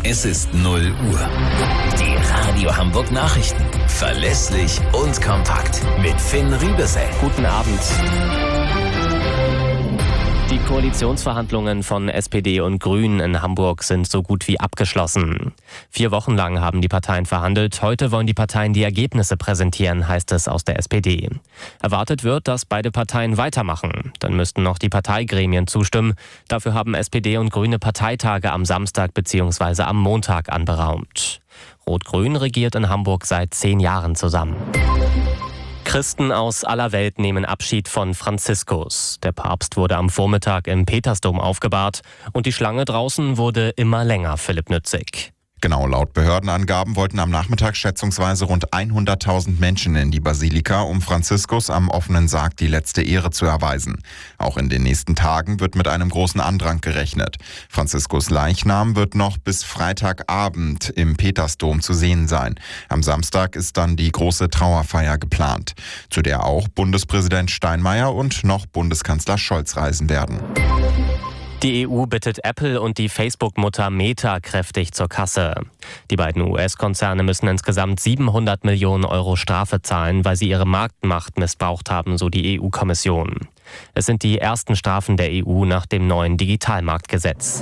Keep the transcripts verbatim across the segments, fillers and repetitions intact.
Es ist null Uhr. Die Radio Hamburg Nachrichten. Verlässlich und kompakt. Mit Finn Riebesell. Guten Abend. Die Koalitionsverhandlungen von S P D und Grünen in Hamburg sind so gut wie abgeschlossen. Vier Wochen lang haben die Parteien verhandelt. Heute wollen die Parteien die Ergebnisse präsentieren, heißt es aus der S P D. Erwartet wird, dass beide Parteien weitermachen. Dann müssten noch die Parteigremien zustimmen. Dafür haben S P D und Grüne Parteitage am Samstag bzw. am Montag anberaumt. Rot-Grün regiert in Hamburg seit zehn Jahren zusammen. Christen aus aller Welt nehmen Abschied von Franziskus. Der Papst wurde am Vormittag im Petersdom aufgebahrt und die Schlange draußen wurde immer länger, Philipp Nützig. Genau, laut Behördenangaben wollten am Nachmittag schätzungsweise rund hunderttausend Menschen in die Basilika, um Franziskus am offenen Sarg die letzte Ehre zu erweisen. Auch in den nächsten Tagen wird mit einem großen Andrang gerechnet. Franziskus Leichnam wird noch bis Freitagabend im Petersdom zu sehen sein. Am Samstag ist dann die große Trauerfeier geplant, zu der auch Bundespräsident Steinmeier und noch Bundeskanzler Scholz reisen werden. Die E U bittet Apple und die Facebook-Mutter Meta kräftig zur Kasse. Die beiden U S-Konzerne müssen insgesamt siebenhundert Millionen Euro Strafe zahlen, weil sie ihre Marktmacht missbraucht haben, so die E U-Kommission. Es sind die ersten Strafen der E U nach dem neuen Digitalmarktgesetz.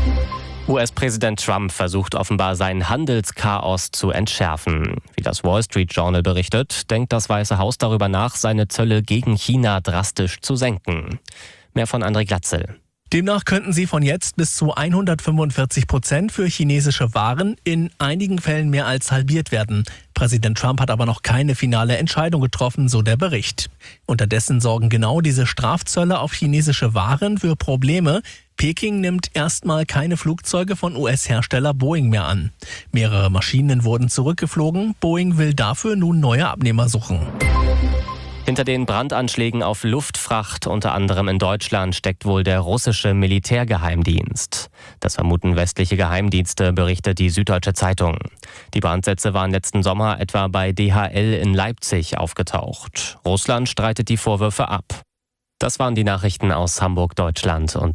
U S-Präsident Trump versucht offenbar sein Handelschaos zu entschärfen. Wie das Wall Street Journal berichtet, denkt das Weiße Haus darüber nach, seine Zölle gegen China drastisch zu senken. Mehr von André Glatzel. Demnach könnten sie von jetzt bis zu hundertfünfundvierzig Prozent für chinesische Waren in einigen Fällen mehr als halbiert werden. Präsident Trump hat aber noch keine finale Entscheidung getroffen, so der Bericht. Unterdessen sorgen genau diese Strafzölle auf chinesische Waren für Probleme. Peking nimmt erstmal keine Flugzeuge von U S-Hersteller Boeing mehr an. Mehrere Maschinen wurden zurückgeflogen. Boeing will dafür nun neue Abnehmer suchen. Hinter den Brandanschlägen auf Luftfracht, unter anderem in Deutschland, steckt wohl der russische Militärgeheimdienst. Das vermuten westliche Geheimdienste, berichtet die Süddeutsche Zeitung. Die Brandsätze waren letzten Sommer etwa bei D H L in Leipzig aufgetaucht. Russland streitet die Vorwürfe ab. Das waren die Nachrichten aus Hamburg, Deutschland und